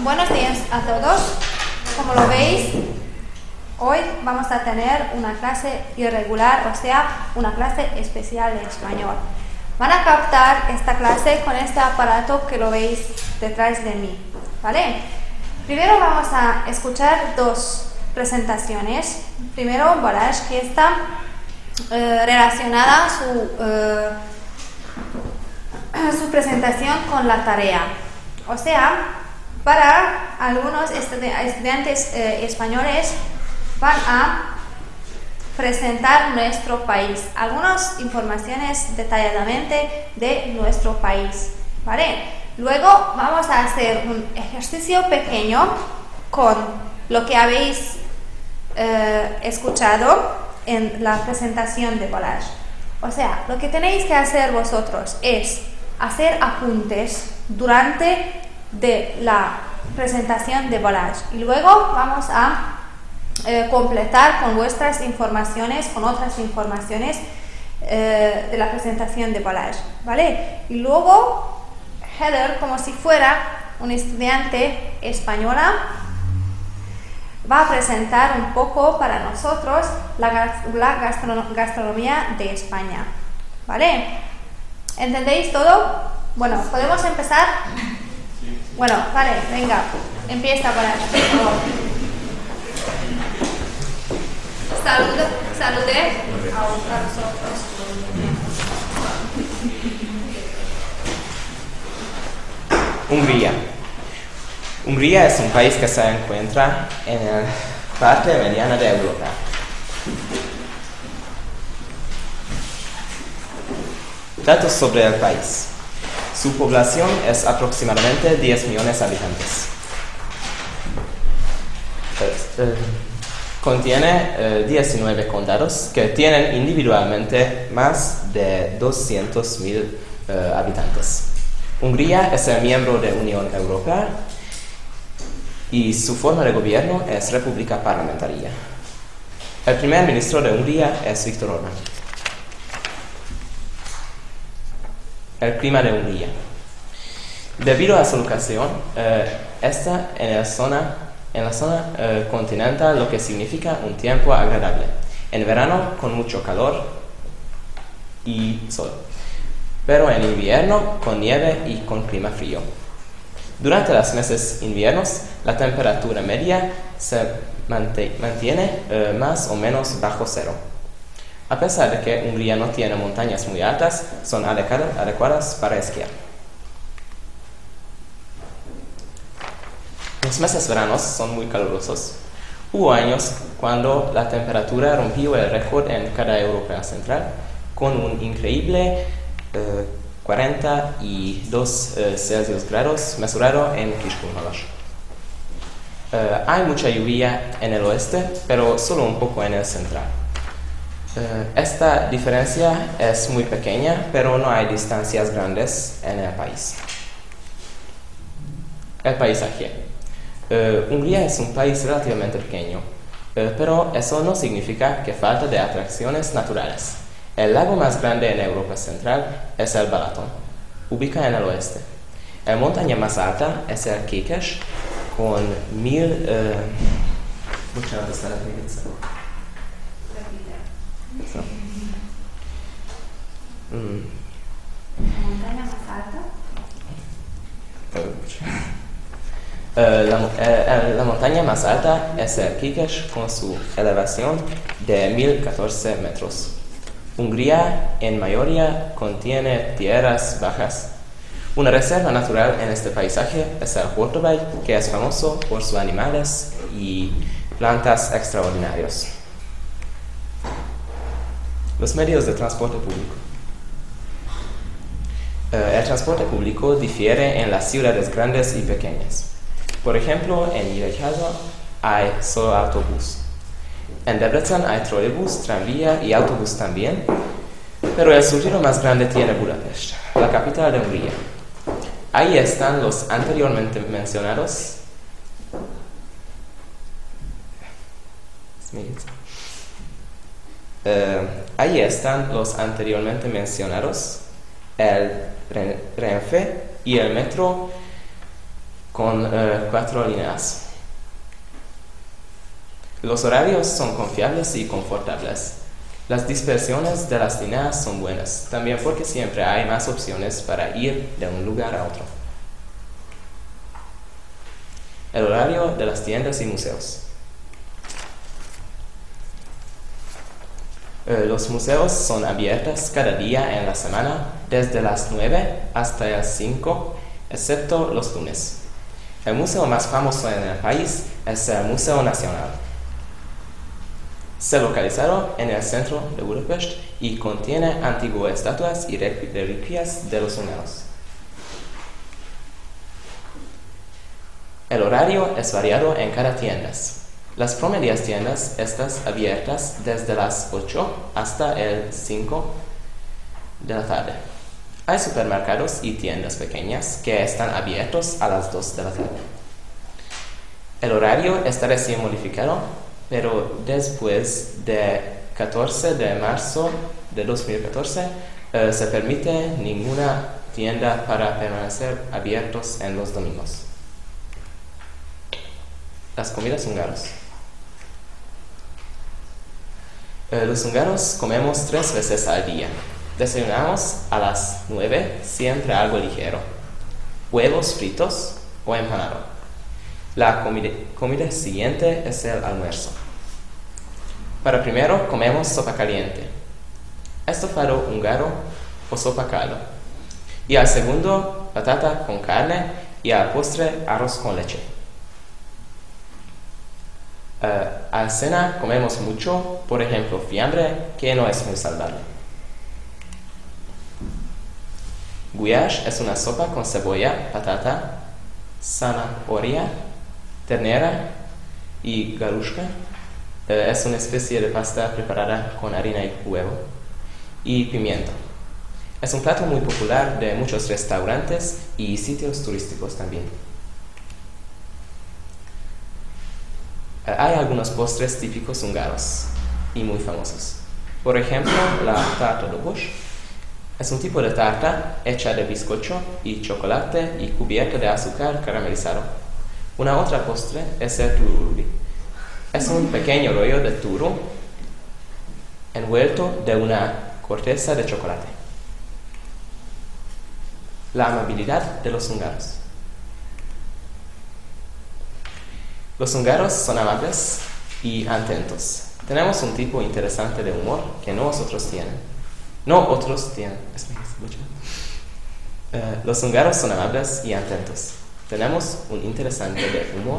Buenos días a todos. Como lo veis, hoy vamos a tener una clase irregular, o sea, una clase especial de español. Van a captar esta clase con este aparato que lo veis detrás de mí, ¿vale? Primero vamos a escuchar dos presentaciones. Primero, Balázs, que está relacionada su presentación con la tarea. O sea, para algunos estudiantes españoles van a presentar nuestro país, algunas informaciones detalladamente de nuestro país, ¿vale? Luego vamos a hacer un ejercicio pequeño con lo que habéis escuchado en la presentación de Balázs. O sea, lo que tenéis que hacer vosotros es hacer apuntes durante de la presentación de Balázs y luego vamos a completar con vuestras informaciones, con otras informaciones de la presentación de Balázs, ¿vale? Y luego Heather, como si fuera un estudiante española, va a presentar un poco para nosotros la gastronomía de España, ¿vale? ¿Entendéis todo? Bueno, ¿podemos empezar? Bueno, vale, venga, empieza Balázs, por favor. Salude a nosotros. Hungría. Hungría es un país que se encuentra en la parte mediana de Europa. Datos sobre el país. Su población es aproximadamente 10 millones de habitantes. Contiene 19 condados que tienen individualmente más de 200.000 habitantes. Hungría es el miembro de la Unión Europea y su forma de gobierno es república parlamentaria. El primer ministro de Hungría es Viktor Orbán. El clima de Hungría. Debido a su locación, está en la zona continental, lo que significa un tiempo agradable. En verano con mucho calor y sol, pero en invierno con nieve y con clima frío. Durante los meses inviernos, la temperatura media se mantiene más o menos bajo cero. A pesar de que Hungría no tiene montañas muy altas, son adecuadas para esquiar. Los meses veranos son muy calurosos. Hubo años cuando la temperatura rompió el récord en cada Europa central, con un increíble 42 Celsius grados mesurado en Kiskunhalas. Hay mucha lluvia en el oeste, pero solo un poco en el central. Esta diferencia es muy pequeña, pero no hay distancias grandes en el país. El paisaje. Hungría es un país relativamente pequeño, pero eso no significa que falta de atracciones naturales. El lago más grande en Europa Central es el Balaton, ubicado en el oeste. La montaña más alta es el Kékes, con 1000... ¿La montaña más alta? La montaña más alta es el Kékes con su elevación de 1014 metros. Hungría en mayoría contiene tierras bajas. Una reserva natural en este paisaje es el Hortobágy, que es famoso por sus animales y plantas extraordinarios. Los medios de transporte público. El transporte público difiere en las ciudades grandes y pequeñas. Por ejemplo, en Nyíregyháza hay solo autobús. En Debrecen hay trolebús, tranvía y autobús también, pero el surtido más grande tiene Budapest, la capital de Hungría. Ahí están los anteriormente mencionados el Renfe y el metro con 4 líneas. Los horarios son confiables y confortables. Las dispersiones de las líneas son buenas, también porque siempre hay más opciones para ir de un lugar a otro. El horario de las tiendas y museos. Los museos son abiertos cada día en la semana, desde las 9 hasta las 5, excepto los lunes. El museo más famoso en el país es el Museo Nacional. Se localiza en el centro de Budapest y contiene antiguas estatuas y reliquias de los húngaros. El horario es variado en cada tienda. Las promedias tiendas están abiertas desde las 8 hasta el 5 de la tarde. Hay supermercados y tiendas pequeñas que están abiertos a las 2 de la tarde. El horario está recién modificado, pero después de 14 de marzo de 2014 se permite ninguna tienda para permanecer abiertos en los domingos. Las comidas húngaras. Los húngaros comemos 3 veces al día. Desayunamos a las 9, siempre algo ligero. Huevos fritos o empanado. La comida siguiente es el almuerzo. Para primero comemos sopa caliente, estofado húngaro o sopa caldo. Y al segundo, patata con carne y al postre, arroz con leche. Al cena comemos mucho, por ejemplo, fiambre, que no es muy saludable. Gulyás es una sopa con cebolla, patata, zanahoria, ternera y garushka. Es una especie de pasta preparada con harina y huevo y pimiento. Es un plato muy popular de muchos restaurantes y sitios turísticos también. Hay algunos postres típicos húngaros y muy famosos. Por ejemplo, la tarta dobos es un tipo de tarta hecha de bizcocho y chocolate y cubierta de azúcar caramelizado. Una otra postre es el tururi. Es un pequeño rollo de turo envuelto de una corteza de chocolate. La amabilidad de los húngaros. Los húngaros son amables y atentos. Tenemos un tipo interesante de humor que no otros tienen. Los húngaros son amables y atentos. Tenemos un interesante de humor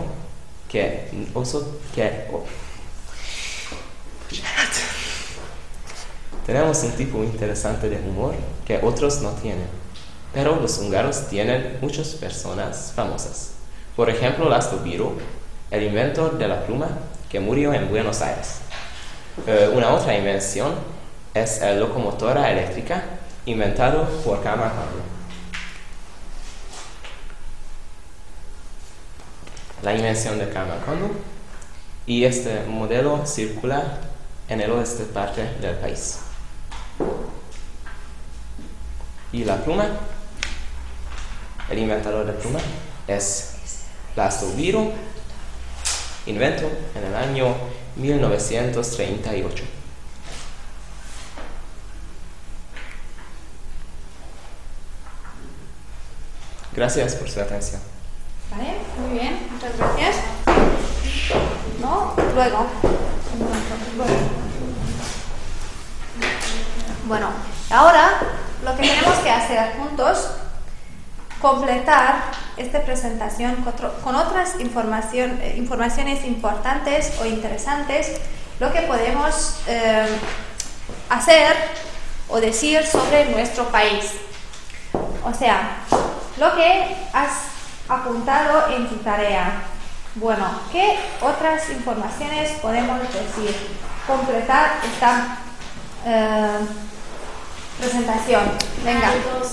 Tenemos un tipo interesante de humor que otros no tienen. Pero los húngaros tienen muchas personas famosas. Por ejemplo, László Bíró, el inventor de la pluma que murió en Buenos Aires. Una otra invención es la locomotora eléctrica inventado por Kálmán Karolyi. La invención de Kálmán Karolyi y este modelo circula en el oeste parte del país. Y la pluma, el inventador de pluma es László Bíró, inventó en el año 1938. Gracias por su atención. Vale, muy bien, muchas gracias. ¿No? Luego. Bueno, ahora lo que tenemos que hacer juntos, completar esta presentación con otras informaciones importantes o interesantes, lo que podemos hacer o decir sobre nuestro país. O sea, lo que has apuntado en tu tarea. Bueno, ¿qué otras informaciones podemos decir? Completar esta presentación. Venga.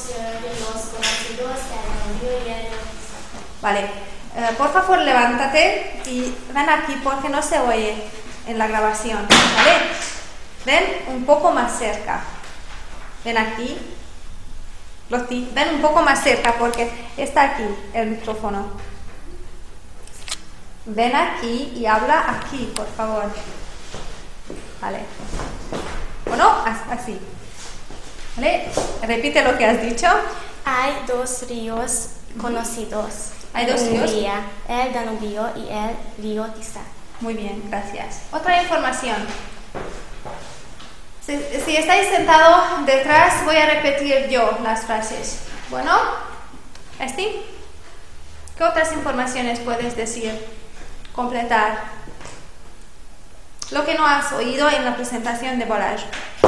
Vale. Por favor, levántate y ven aquí porque no se oye en la grabación. ¿Vale? Ven un poco más cerca. Ven aquí. Ven un poco más cerca porque está aquí el micrófono. ven aquí y habla aquí, por favor. Vale. Bueno, así. ¿Vale? Repite lo que has dicho. Hay dos ríos conocidos. ¿Hay dos en ríos? Hungría, el Danubio y el río Tisza. Muy bien, gracias. Otra información. Si estáis sentado detrás, voy a repetir yo las frases. Bueno, ¿Esti? ¿Qué otras informaciones puedes decir? Completar. Lo que no has oído en la presentación de Balázs.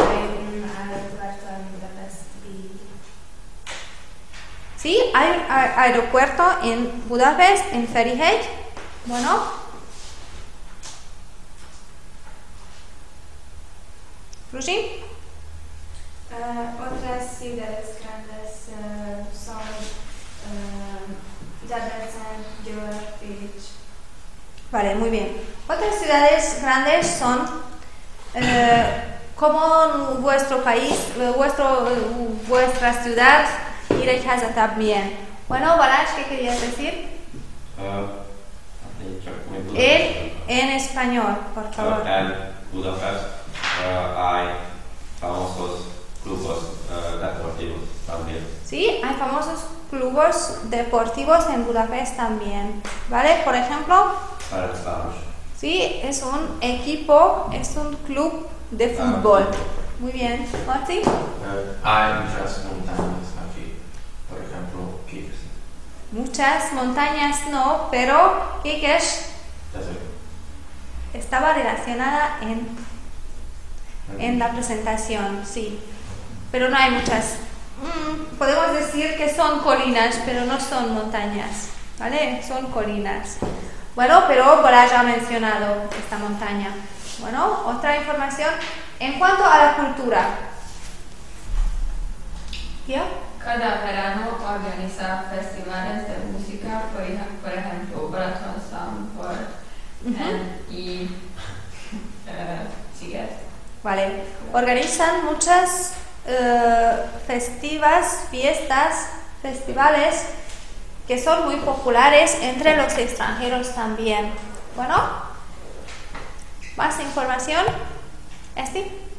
Sí, hay aeropuerto en Budapest, en Ferihegy. Bueno. Lucy? Otras ciudades grandes son Debrecen, Győr, Pécs. Vale, muy bien. Otras ciudades grandes son como vuestro país, vuestra ciudad, Nyíregyháza también. Bueno, Balázs, ¿qué querías decir? En español, por favor. En Budapest hay famosos clubes deportivos también. Sí, hay famosos clubes deportivos en Budapest también. ¿Vale? Por ejemplo, sí, es un equipo, es un club de fútbol. Muy bien. ¿Marti? Hay muchas montañas aquí, por ejemplo, Kékes. Muchas montañas no, pero Kékes estaba relacionada en la presentación, sí. Pero no hay muchas. Podemos decir que son colinas, pero no son montañas, ¿vale? Son colinas. Bueno, pero Balázs ha mencionado esta montaña. Bueno, otra información en cuanto a la cultura. ¿Ya? Cada verano organiza festivales de música, por ejemplo, Balaton Soundboard y Sziget. Vale, organizan muchas festivales que son muy populares entre los extranjeros también. Bueno, ¿más información? ¿Esti?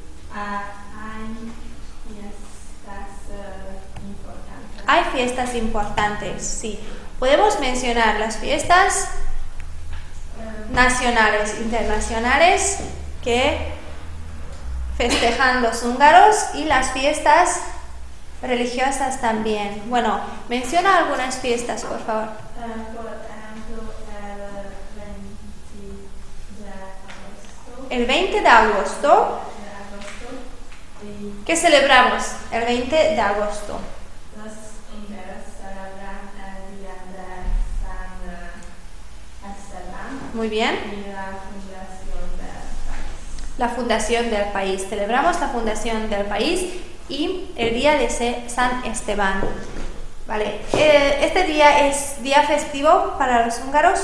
Hay fiestas importantes, sí. Podemos mencionar las fiestas nacionales, internacionales, que festejan los húngaros, y las fiestas religiosas también. Bueno, menciona algunas fiestas, por favor. El 20 de agosto. ¿Qué celebramos el 20 de agosto? Los húngaros celebran el día de San Esteban. Muy bien. Y la fundación del país. La fundación del país. Celebramos la fundación del país y el día de San Esteban. Vale. ¿Este día es día festivo para los húngaros?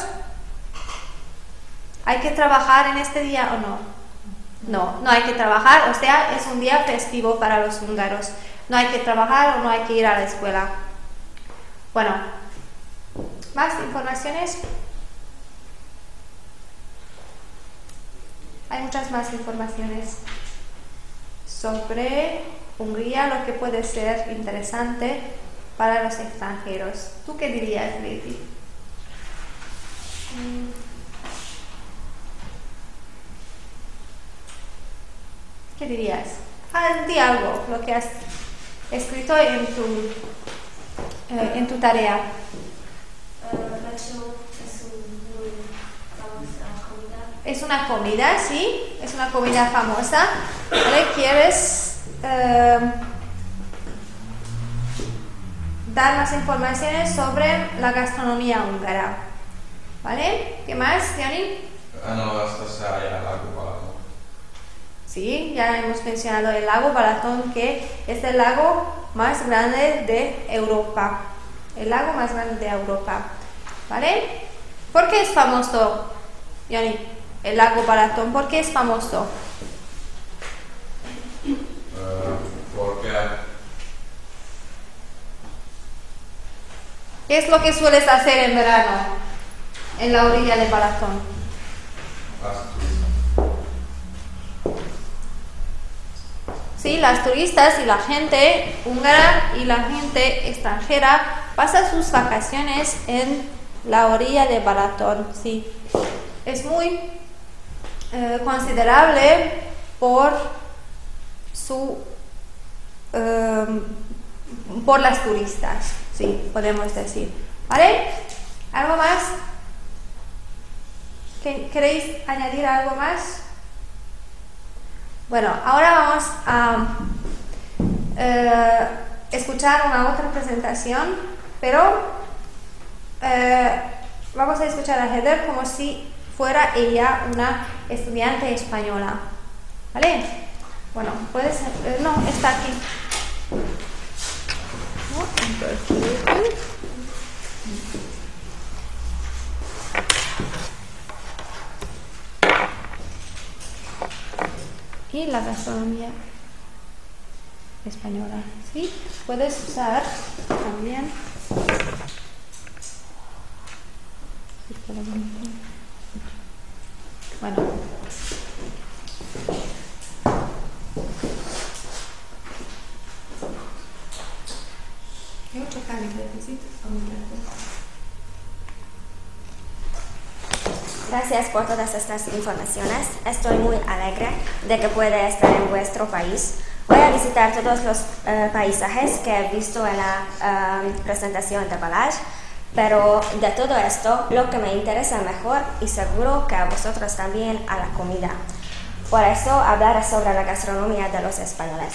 ¿Hay que trabajar en este día o no? No, no hay que trabajar, o sea, es un día festivo para los húngaros. No hay que trabajar o no hay que ir a la escuela. Bueno, ¿más informaciones? Hay muchas más informaciones sobre Hungría, lo que puede ser interesante para los extranjeros. ¿Tú qué dirías, Leti? ¿Qué dirías? Di algo, lo que has escrito en tu tarea. Es una comida, sí, es una comida famosa. ¿Vale? ¿Quieres dar más informaciones sobre la gastronomía húngara? ¿Vale? ¿Qué más, Jani? No, esto se halla el lago Balaton. Sí, ya hemos mencionado el lago Balaton, que es el lago más grande de Europa. El lago más grande de Europa. ¿Vale? ¿Por qué es famoso, Jani, el lago Balaton? ¿Por qué es famoso? Porque ¿Qué es lo que sueles hacer en verano en la orilla del Balatón? Sí, las turistas y la gente húngara y la gente extranjera pasan sus vacaciones en la orilla del Balatón. Sí, es muy considerable por por las turistas, sí, podemos decir. ¿Vale? ¿Algo más? ¿Queréis añadir algo más? Bueno, ahora vamos a escuchar una otra presentación, pero vamos a escuchar a Heather como si fuera ella una estudiante española. ¿Vale? Bueno, puede ser. No, está aquí. Y la gastronomía española, ¿sí? Puedes usar también. Bueno. Gracias por todas estas informaciones. Estoy muy alegre de que pueda estar en vuestro país. Voy a visitar todos los paisajes que he visto en la presentación de Balázs, pero de todo esto, lo que me interesa mejor, y seguro que a vosotros también, a la comida. Por eso hablaré sobre la gastronomía de los españoles.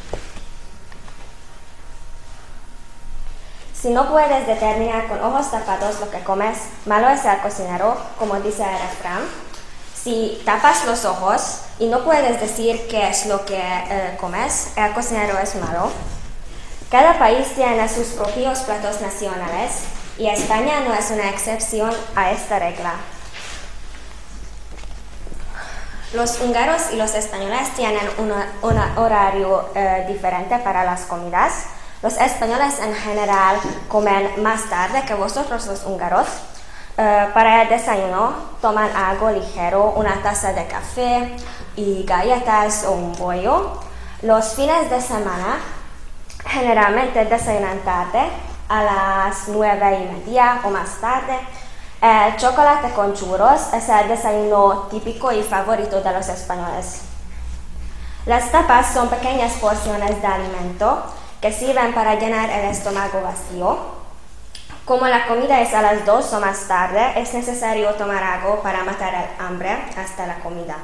Si no puedes determinar con ojos tapados lo que comes, malo es el cocinero, como dice el refrán. Si tapas los ojos y no puedes decir qué es lo que comes, el cocinero es malo. Cada país tiene sus propios platos nacionales y España no es una excepción a esta regla. Los húngaros y los españoles tienen un horario diferente para las comidas. Los españoles en general comen más tarde que vosotros los húngaros. Para el desayuno toman algo ligero, una taza de café y galletas o un bollo. Los fines de semana generalmente desayunan tarde, a las 9:30 o más tarde. El chocolate con churros es el desayuno típico y favorito de los españoles. Las tapas son pequeñas porciones de alimento que sirven para llenar el estómago vacío. Como la comida es a las 2 o más tarde, es necesario tomar algo para matar el hambre hasta la comida.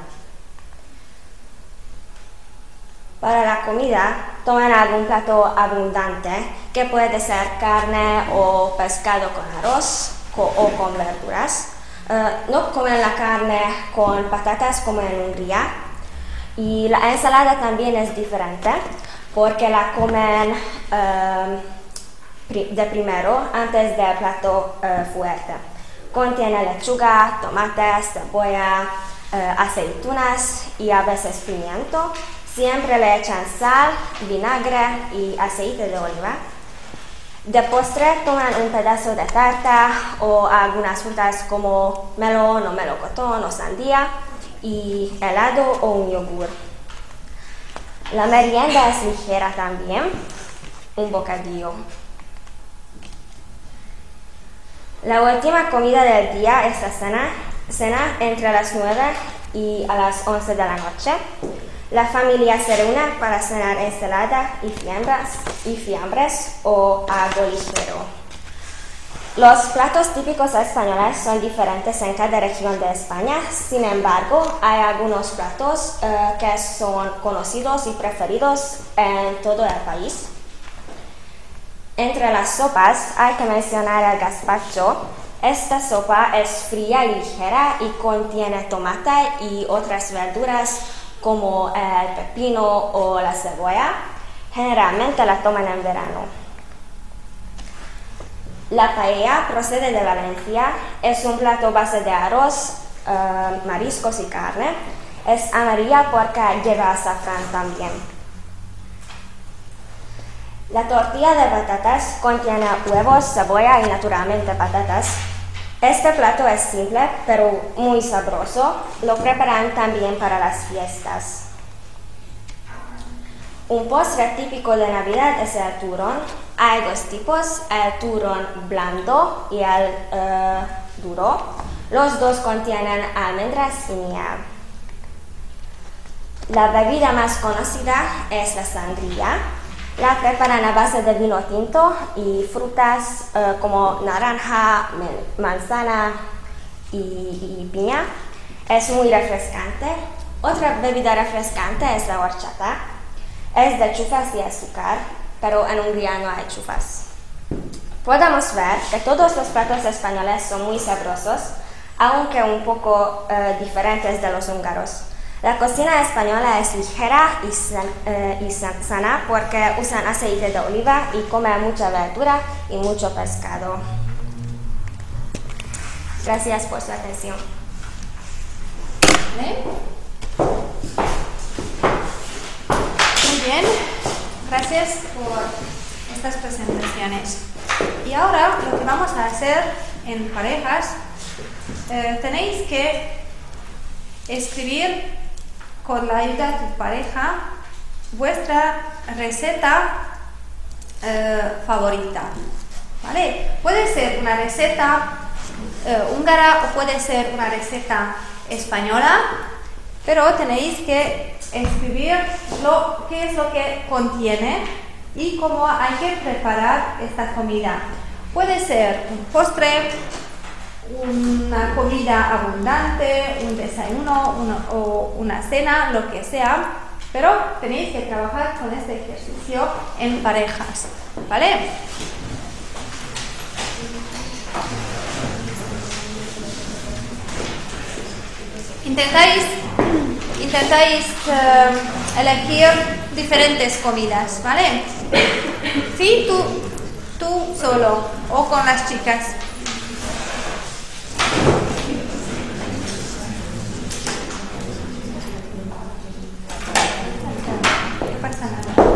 Para la comida, toman algún plato abundante, que puede ser carne o pescado con arroz o con verduras. No comen la carne con patatas como en Hungría. Y la ensalada también es diferente, porque la comen de primero, antes del plato fuerte. Contiene lechuga, tomates, cebolla, aceitunas y a veces pimiento. Siempre le echan sal, vinagre y aceite de oliva. De postre toman un pedazo de tarta o algunas frutas como melón o melocotón o sandía y helado o un yogur. La merienda es ligera también, un bocadillo. La última comida del día es la cena entre las 9 y a las 11 de la noche. La familia se reúne para cenar ensalada y fiambres o algo ligero. Los platos típicos españoles son diferentes en cada región de España, sin embargo, hay algunos platos que son conocidos y preferidos en todo el país. Entre las sopas hay que mencionar el gazpacho. Esta sopa es fría y ligera y contiene tomate y otras verduras como el pepino o la cebolla. Generalmente la toman en verano. La paella procede de Valencia, es un plato base de arroz, mariscos y carne. Es amarilla porque lleva azafrán también. La tortilla de patatas contiene huevos, cebolla y naturalmente patatas. Este plato es simple, pero muy sabroso. Lo preparan también para las fiestas. Un postre típico de Navidad es el turrón. Hay dos tipos, el turrón blando y el duro. Los dos contienen almendras y miel. La bebida más conocida es la sangría. La preparan a base de vino tinto y frutas como naranja, manzana y piña. Es muy refrescante. Otra bebida refrescante es la horchata. Es de chufas y azúcar, pero en Hungría no hay chufas. Podemos ver que todos los platos españoles son muy sabrosos, aunque un poco diferentes de los húngaros. La cocina española es ligera y sana porque usan aceite de oliva y comen mucha verdura y mucho pescado. Gracias por su atención. ¿Vale? Muy bien, gracias por estas presentaciones. Y ahora lo que vamos a hacer en parejas, tenéis que escribir con la ayuda de tu pareja vuestra receta favorita, ¿vale? Puede ser una receta húngara o puede ser una receta española, pero tenéis que escribir qué es lo que contiene y cómo hay que preparar esta comida. Puede ser un postre, una comida abundante, un desayuno o una cena, lo que sea, pero tenéis que trabajar con este ejercicio en parejas, ¿vale? Intentáis elegir diferentes comidas, ¿vale? Sí, tú solo o con las chicas. No pasa nada.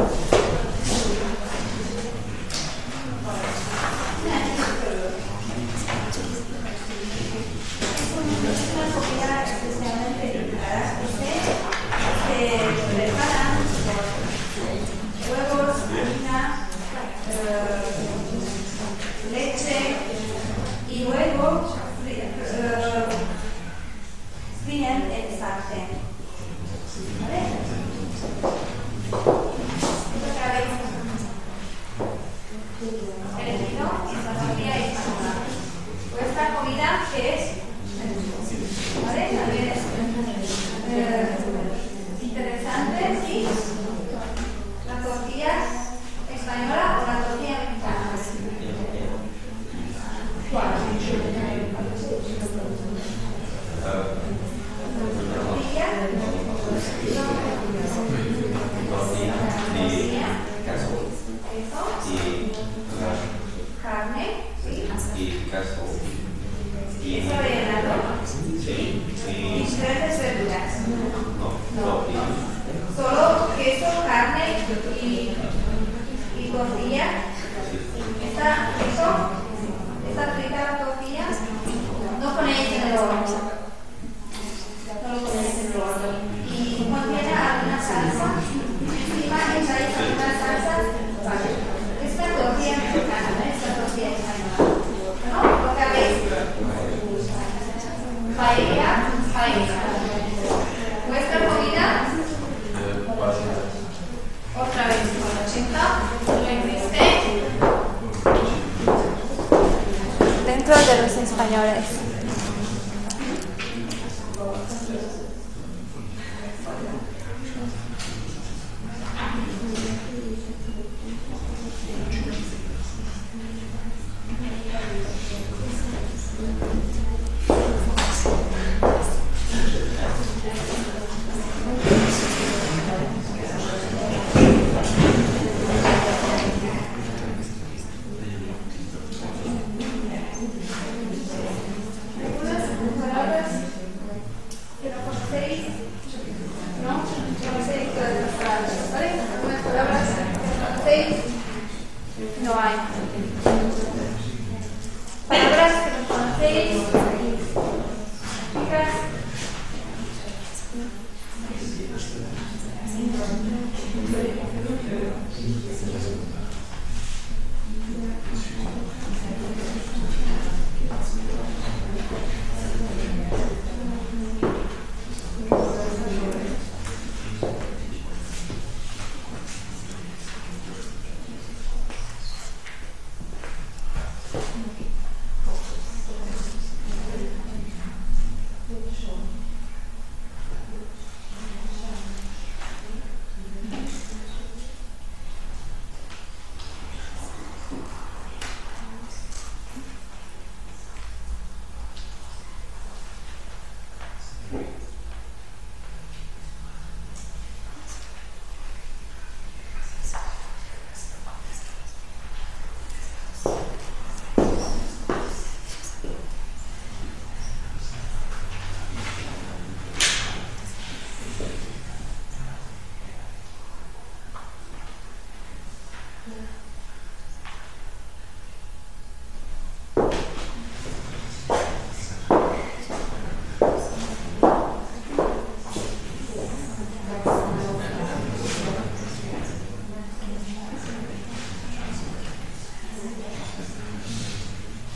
De los españoles.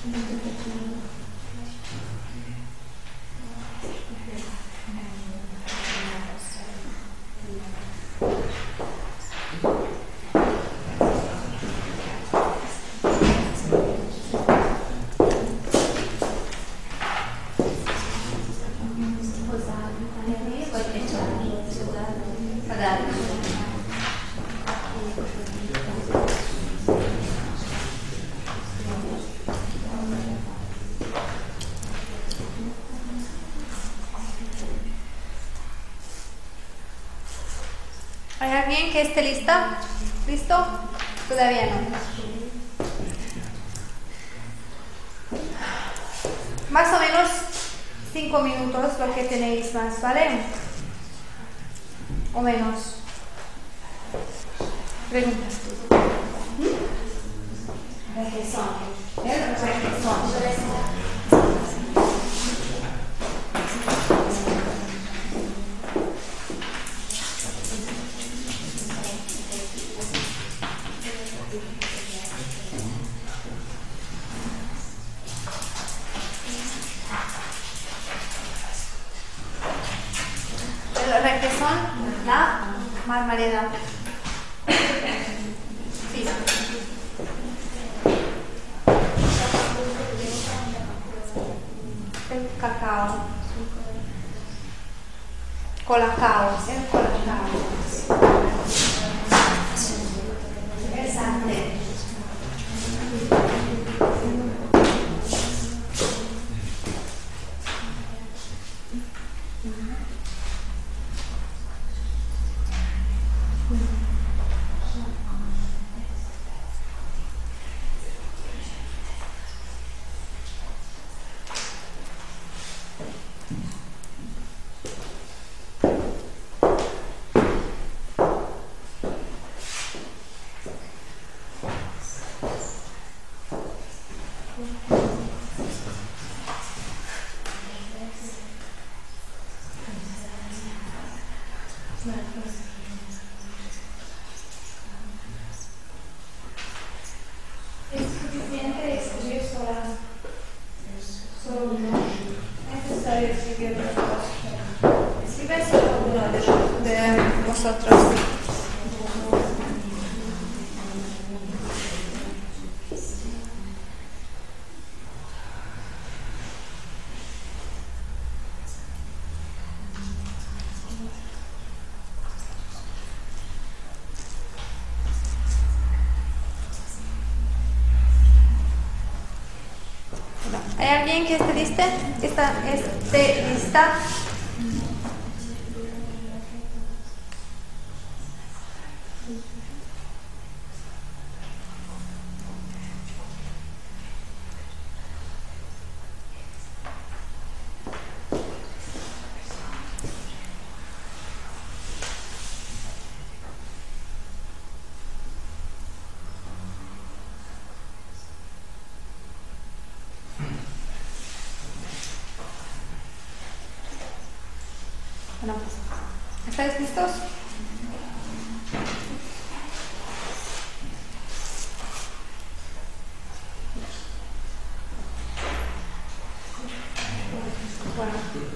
¿Hay alguien que esté lista? ¿Listo? Todavía no. Más o menos 5 minutos lo que tenéis más, ¿vale? O menos. Preguntas. El requesón, la marmalada. Sí. El cacao. Colacao. El colacao. El sante. Es suficiente escribir solo uno. Es necesario escribir los dos. Escribe solo uno de vosotros. ¿Hay alguien que esté lista? ¿Esté lista? Bueno, ¿estáis listos? Bueno.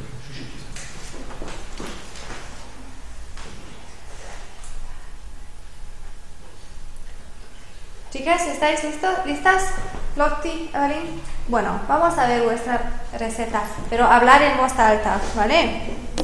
Chicas, ¿estáis listas? Lotti, Evelyn. Bueno, vamos a ver vuestra receta, pero hablar en voz alta, ¿vale?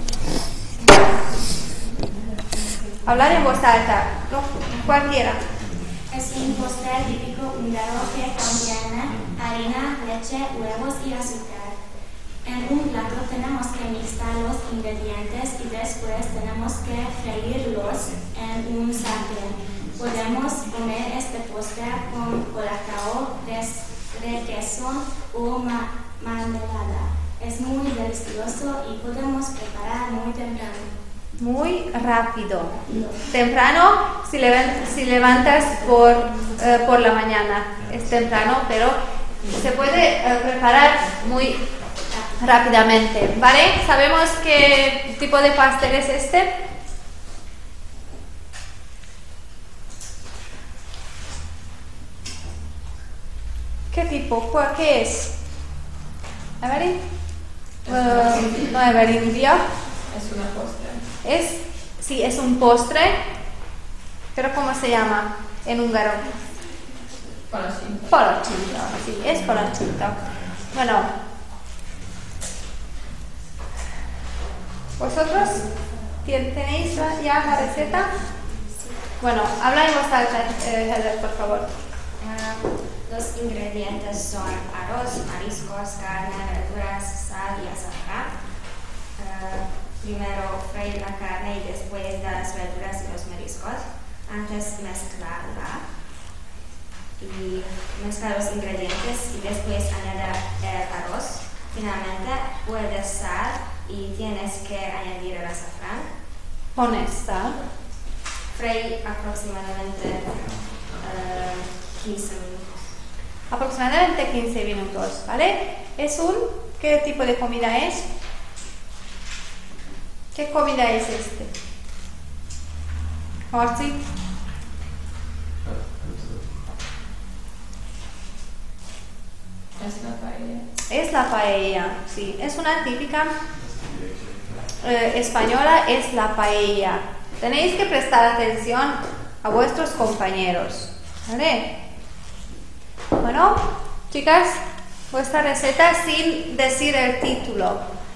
Hablar en voz alta, no, cualquiera. Es un postre típico húngaro que contiene harina, leche, huevos y azúcar. En un plato tenemos que mezclar los ingredientes y después tenemos que freírlos en un sartén. Podemos comer este postre con colacao, requesón o mermelada. Es muy delicioso y podemos preparar muy temprano. Muy rápido. Temprano, si levantas por la mañana, es temprano, pero se puede preparar muy rápidamente, ¿vale? ¿Sabemos qué tipo de pastel es este? ¿Qué tipo? tipo? ¿Qué es? ¿Evelyn? No, Evelyn, ¿ya? Es una postre. Sí, es un postre, pero ¿cómo se llama en húngaro? Palacsinta. Palacsinta, sí, es palacsinta. Bueno, ¿vosotros tenéis ya la receta? Bueno, habla en voz alta, Heather, por favor. Los ingredientes son arroz, mariscos, carne, verduras, sal y azafrán. Primero freír la carne y después las verduras y los mariscos. Antes mezclarla y mezclar los ingredientes y después añadir el arroz. Finalmente puedes sal y tienes que añadir el azafrán. Pones sal. Freír aproximadamente 15 minutos. Aproximadamente 15 minutos, ¿vale? ¿Qué tipo de comida es? ¿Qué comida es este? Marci? Es la paella. Es la paella, sí. Es una típica española, es la paella. Tenéis que prestar atención a vuestros compañeros, ¿vale? Bueno, chicas, vuestra receta sin decir el título.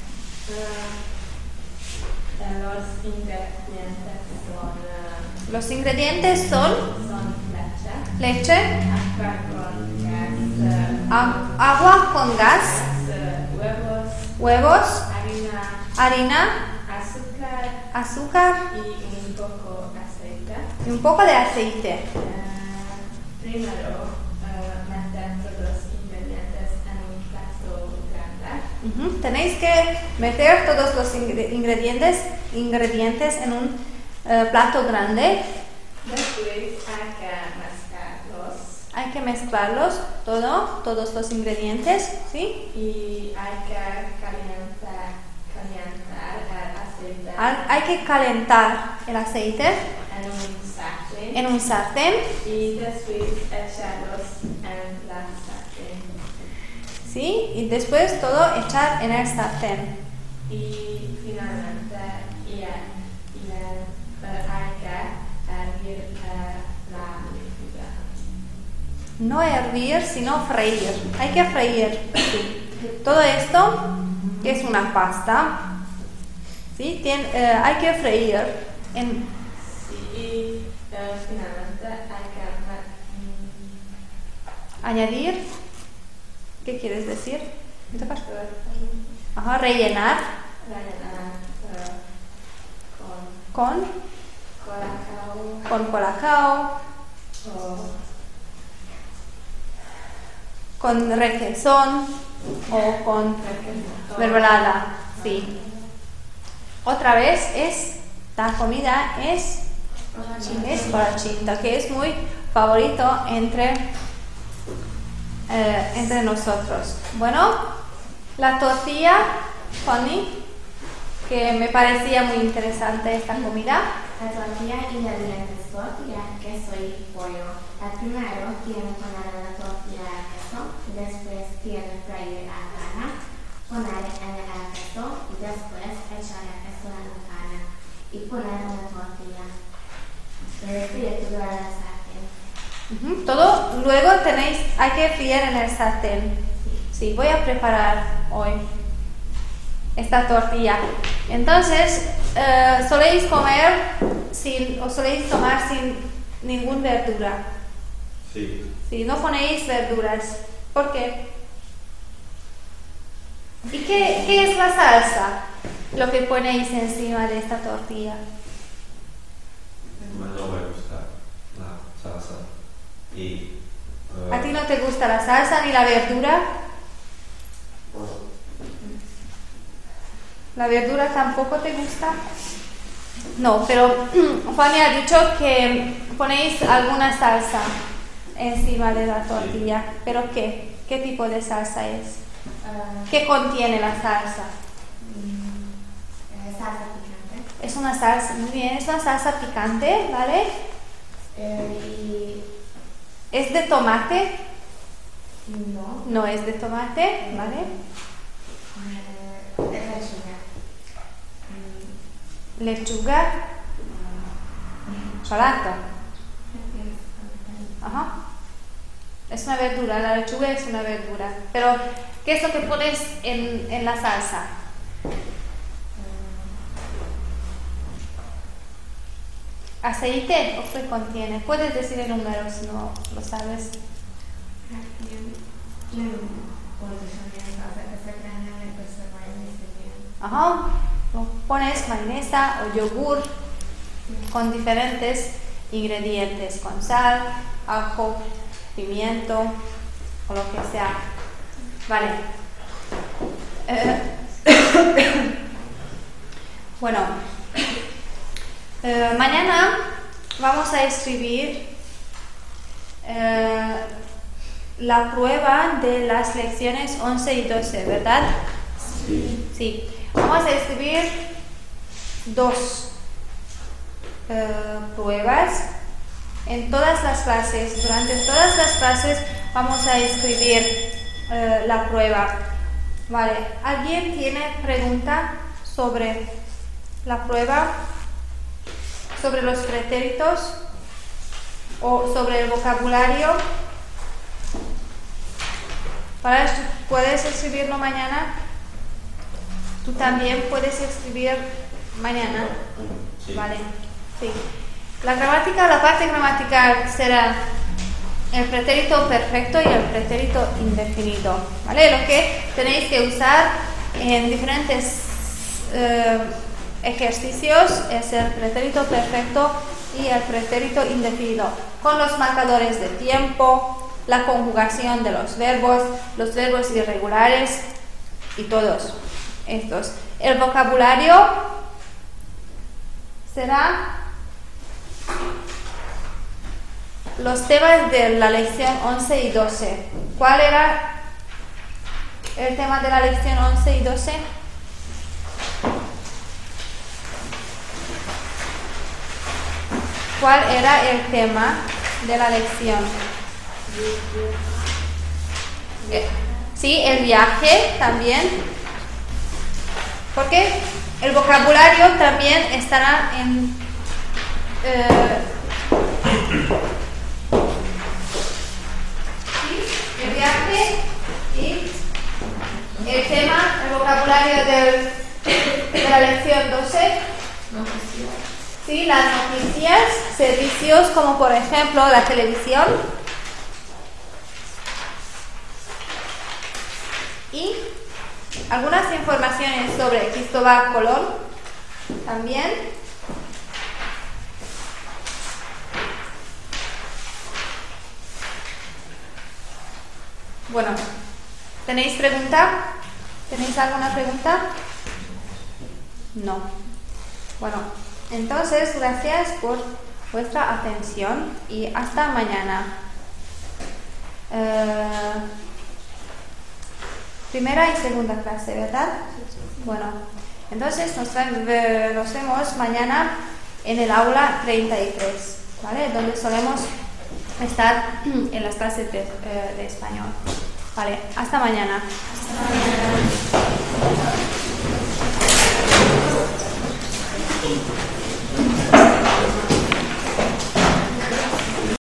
Los ingredientes son leche, agua con gas, huevos, harina, azúcar y un poco de aceite. Primero, meter todos los ingredientes en un plato grande. Tenéis que meter todos los ingredientes en un plato grande. Después Hay que mezclarlos todos los ingredientes, ¿sí? y hay que calentar el aceite Hay que calentar el aceite en un sartén en un sartén, y después echarlos en la sartén. ¿sí? Y después todo echar en el sartén. Y finalmente hay que hervir la lechuga. No hervir, sino freír. Hay que freír. Sí. Todo esto es una pasta. ¿Sí? Hay que freír. Y finalmente hay que Añadir. ¿Qué quieres decir? Ajá, rellenar con colacao, con requesón o con mermelada. Sí. Otra vez la comida es palacsinta, que es muy favorito entre nosotros. Bueno, la tortilla, Connie, que me parecía muy interesante esta comida. La tortilla ingredientes tortilla, queso y pollo. Primero tiene que poner en la tortilla el queso, después tiene que freír la carne, poner en el queso y después echar el queso en la carne y poner en la tortilla. Freír todo en el sartén. Todo, luego hay que freír en el sartén. Sí, voy a preparar hoy esta tortilla. Entonces, soléis comer o soléis tomar sin ninguna verdura. Sí. Sí, no ponéis verduras. ¿Por qué? ¿Y qué es la salsa? Lo que ponéis encima de esta tortilla. No me gusta la salsa. Y, ¿A ti no te gusta la salsa ni la verdura? ¿La verdura tampoco te gusta? No, pero Fanny ha dicho que ponéis alguna salsa encima de la tortilla. Sí. ¿Pero qué? ¿Qué tipo de salsa es? ¿Qué contiene la salsa? Salsa picante. Es una salsa, muy bien, es una salsa picante, ¿vale? Y ¿Es de tomate? No. No es de tomate, ¿vale? De lechuga. Lechuga, salato. Ajá. Es una verdura, la lechuga es una verdura. Pero, ¿qué es lo que pones en la salsa? ¿Aceite o qué contiene? Puedes decir el número si no lo sabes. Ajá. Pones mayonesa o yogur con diferentes ingredientes, con sal, ajo, pimiento o lo que sea. Vale. Bueno, mañana vamos a escribir la prueba de las lecciones 11 y 12, ¿verdad? Sí. Vamos a escribir 2 pruebas en todas las clases. Durante todas las clases vamos a escribir la prueba. Vale, ¿alguien tiene pregunta sobre la prueba? ¿Sobre los pretéritos? ¿O sobre el vocabulario? ¿Puedes escribirlo mañana? ¿Tú también puedes escribir mañana? Sí. Vale, sí. La parte gramatical será el pretérito perfecto y el pretérito indefinido, ¿vale? Lo que tenéis que usar en diferentes ejercicios es el pretérito perfecto y el pretérito indefinido, con los marcadores de tiempo, la conjugación de los verbos irregulares y todos estos. El vocabulario será los temas de la lección 11 y 12. ¿Cuál era el tema de la lección 11 y 12? ¿Cuál era el tema de la lección? Sí, el viaje también. Porque el vocabulario también estará en el viaje y el tema, el vocabulario de la lección 12. Sí, las noticias, servicios como por ejemplo la televisión y algunas informaciones sobre Cristóbal Colón también. Bueno, ¿tenéis pregunta? ¿Tenéis alguna pregunta? No. Bueno, entonces gracias por vuestra atención y hasta mañana. Primera y segunda clase, ¿verdad? Bueno, entonces nos vemos mañana en el aula 33, ¿vale? Donde solemos estar en las clases de español. Vale, hasta mañana. Hasta mañana.